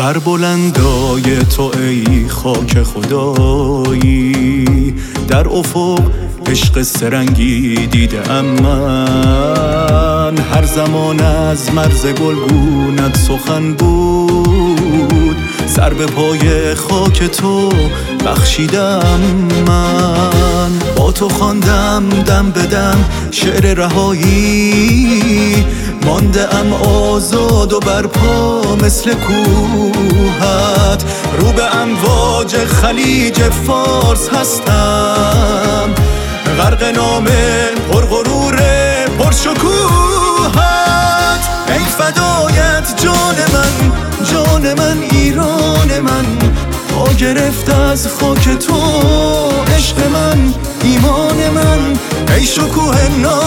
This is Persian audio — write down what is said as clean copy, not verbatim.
بر بلندای تو ای خاک خدایی، در افق عشق سرنگی دیدم من. هر زمان از مرز گلگونت سخن بود، سر به پای خاک تو بخشیدم من. با تو خواندم دم به دم شعر رهایی، مانده ام آزاد و برپا مثل کوهت. رو به امواج خلیج فارس هستم، غرق نام پرغرور پرشکوهت. ای فدایت جان من، جان من، ایران من. پا گرفت از خاک تو عشق من، ایمان من. ای شکوه